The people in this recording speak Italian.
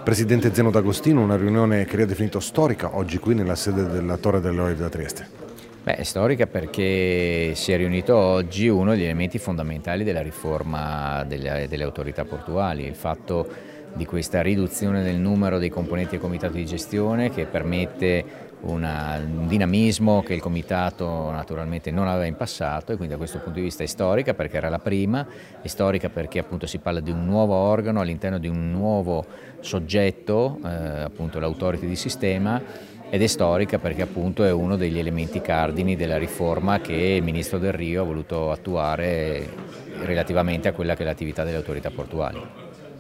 Presidente Zeno D'Agostino, una riunione che lei ha definito storica oggi qui nella sede della Torre dell'Olio da Trieste. Beh, è storica perché si è riunito oggi uno degli elementi fondamentali della riforma delle autorità portuali, il fatto di questa riduzione del numero dei componenti del comitato di gestione che permette un dinamismo che il comitato naturalmente non aveva in passato, e quindi da questo punto di vista è storica perché era la prima, è storica perché appunto si parla di un nuovo organo all'interno di un nuovo soggetto, appunto l'autority di sistema, ed è storica perché appunto è uno degli elementi cardini della riforma che il ministro Del Rio ha voluto attuare relativamente a quella che è l'attività delle autorità portuali.